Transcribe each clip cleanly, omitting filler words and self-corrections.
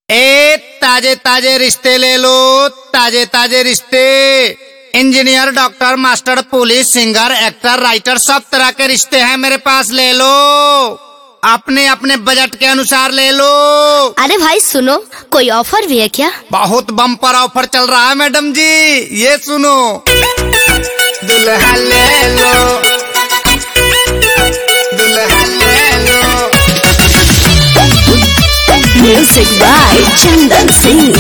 ए ताजे ताजे रिश्ते ले लो, ताजे ताजे रिश्ते। Engineer, doctor, master, police, singer, actor, writer, सब तरह के रिश्ते हैं मेरे पास, ले लो। अपने अपने बजट के अनुसार ले लो। अरे भाई सुनो, कोई ऑफर भी है क्या? बहुत बम्पर ऑफर चल रहा है मैडम जी, ये सुनो। दुल्हा ले लो, दुल्हा ले लो। Music by Chandan Singh.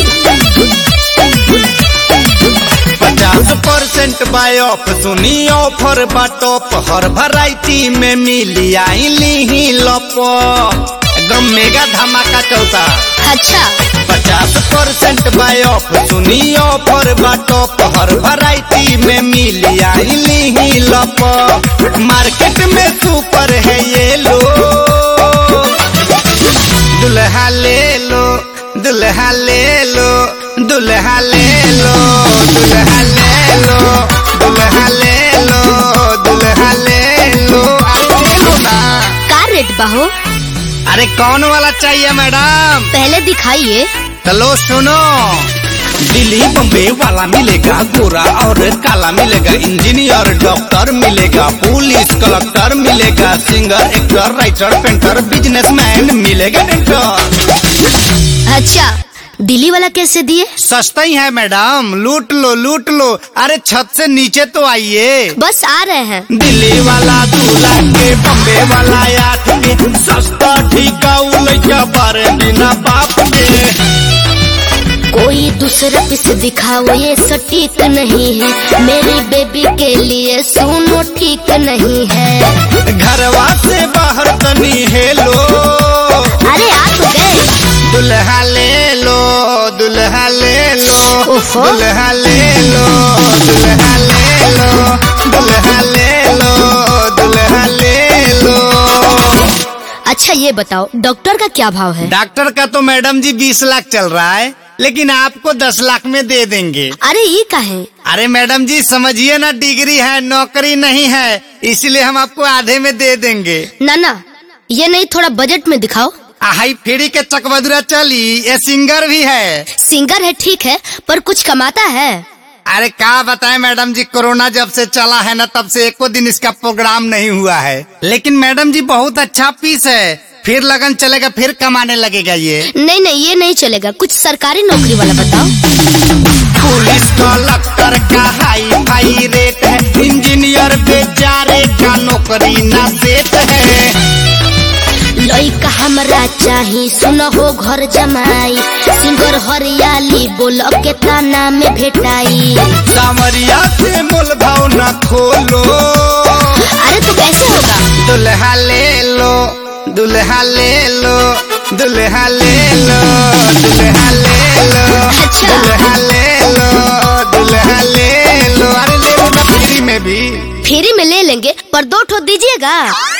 50% बाय ऑफ, सुनी ऑफर बाटॉप, हर वैरायटी में मिली आईली ही लॉप, एकदम मेगा धमाका चलता। अच्छा 50% बाय ऑफ, सुनी ऑफर बाटॉप, हर वैरायटी में मिली आईली ही लॉप, मार्केट में सुपर है ये लो। दुल्हा ले लो, दुल्हा ले लो, दुल्हा ले लो, दुल्हा ले लो, दुल्हा ले लो, दुल्हा ले लो। अरे ले लो ना। का रेट बाहो? अरे कौन वाला चाहिए मैडम? पहले दिखाइए। चलो सुनो। दिल्ली बम्बे वाला मिलेगा, गोरा और काला मिलेगा, इंजीनियर, डॉक्टर मिलेगा, पुलिस, कलेक्टर मिलेगा, singer, actor, writer, painter, businessman मिलेगा, डेंटर। अच्छा दिल्ली वाला कैसे दिए? सस्ता ही है मैडम, लूट लो लूट लो। अरे छत से नीचे तो आइए। बस आ रहे हैं। दिल्ली वाला 2 लाख के, बम्बे वाला 8 के, सस्ता ठीका उलैया 12 बिना बाप के। कोई दूसरा पीस दिखाओ, ये सटीक नहीं है, मेरी बेबी के लिए सुनो ठीक नहीं है। घरवा से बाहर तनी हेलो। अरे आ तो गए। दुल्हा ले लो, दुल्हा ले लो, ओफो। दुल्हा ले लो, दुल्हा ले लो, दुल्हा ले लो, दुल्हा ले लो। अच्छा ये बताओ, डॉक्टर का क्या भाव है? डॉक्टर का तो मैडम जी 20 लाख चल रहा है, लेकिन आपको 10 लाख में दे देंगे। अरे ये का है? अरे मैडम जी समझिए ना, डिग्री है, नौकरी नहीं है, इसलिए हम आपको आधे में दे देंगे। ना ये नहीं, थोड़ा बजट में दिखाओ। हाई फ्री के चकबदुरा चली, ये सिंगर भी है। सिंगर है ठीक है, पर कुछ कमाता है? अरे क्या बताएं मैडम जी, कोरोना जब से चला है ना, तब से एको दिन इसका प्रोग्राम नहीं हुआ है। लेकिन मैडम जी बहुत अच्छा पीस है, फिर लगन चलेगा, फिर कमाने लगेगा ये। नहीं ये नहीं चलेगा, कुछ सरकारी नौकरी वाला बताओ। पुलिस कलेक्टर का हाई फाई रेट है, इंजीनियर बेचारे का नौकरी ना सेट है। लइका हमरा चाही, सुन हो घर जमाई, सिंगर हरियाली बोल के ताना में भेटाई। सामरिया से मोल भाव न खोलो। अरे तो कैसे होगा? दुल्हा ले लो, दुल्हा ले लो, दुल्हा ले लो, दुल्हा ले लो, अच्छा। दुल्हा ले लो, दुल्हा ले लो। अरे ले लो ना, फ्री में भी। फ्री में ले लेंगे, पर 2 ठो दीजिएगा।